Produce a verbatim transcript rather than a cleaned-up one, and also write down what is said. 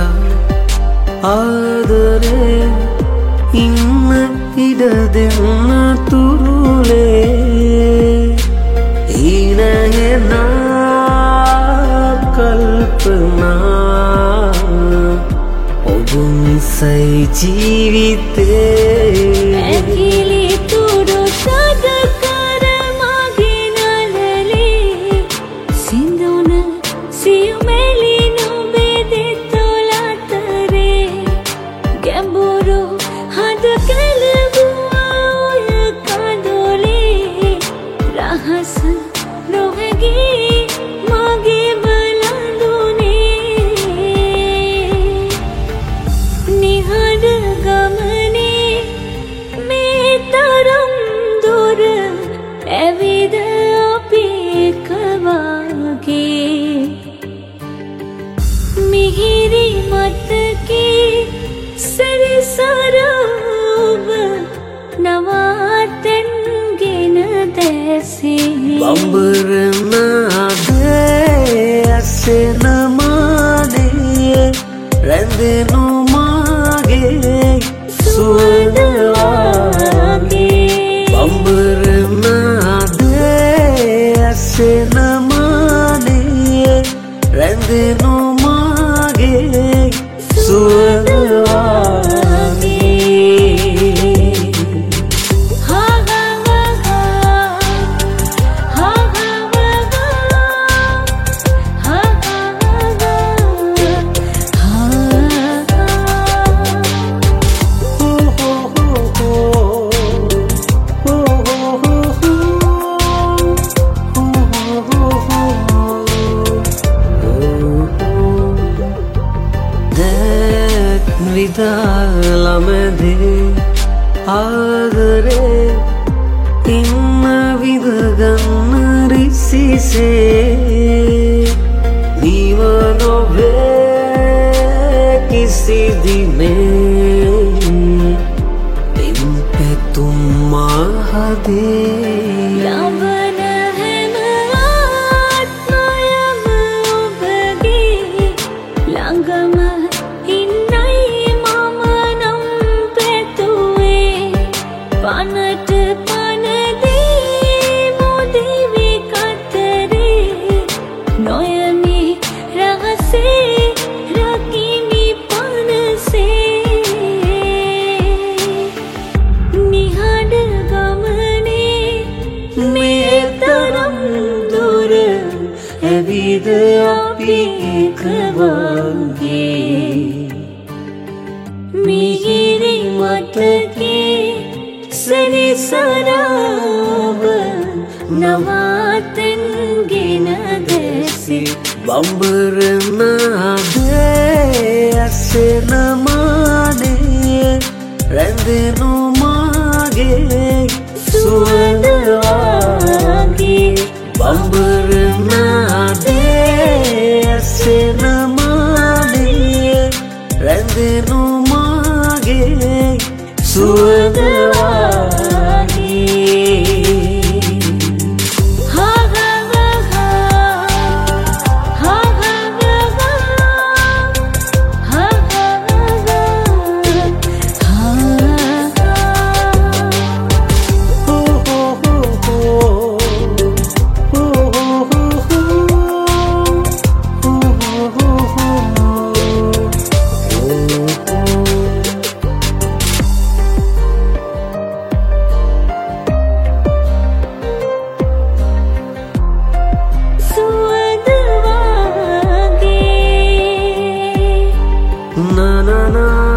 ආදරේ ඉන්න ඉඩ දෙන්න තුරුලේ ඊනහෙනා කල්පනා ඔබ මිසයි ජීවිතේ ඇකිලි තුඩු සදකර මගේ නළලේ සිඳුන සියුමෙලි නුඹේ දෙතොල අතරේ ගැඹුරු හද කැළඹුවා ඔය කඳුලේ රහස නොහැගී මගේ බලඳුනේ නිහඬ ගමනේ මේ තරම් දුර ඇවිද අපි එක වාගේ මිහිරි මතකේ සැරිසර ඔබ නවාතැන්ගෙන දැසේ බඹරනාදේ ඇසෙන මානේ රැඳෙනු මාගේ සුවඳ වාගේ බඹරනාදේ ඇසෙන මානේ රැඳෙනු මාගේ සුවඳ විදාලමදේ ආදරේ ඉන්න විදගන්න රිසිසේ දීව නොවේ කිසි දිනේ එම් පැතුම් මහදේ ලබන හැම ආත්මයම ඔබගේ ළඟම පනට පනදී මුදිවි කතරේ නොයමි රහසේ රකිමි පනසේ නිහඬ ගමනේ මේ තරම් දුර ඇවිද අපි එක වාගේ මිහිරි මතකේ සැරිසරව නවාතැන්ගෙන දැසේ බඹරනාදේ ඇසෙන මානේ රැඳෙනු මාගේ සුවඳ වාගේ බඹරනාදේ ඇසෙන මානේ රැඳෙනු මාගේ සුවඳ na na na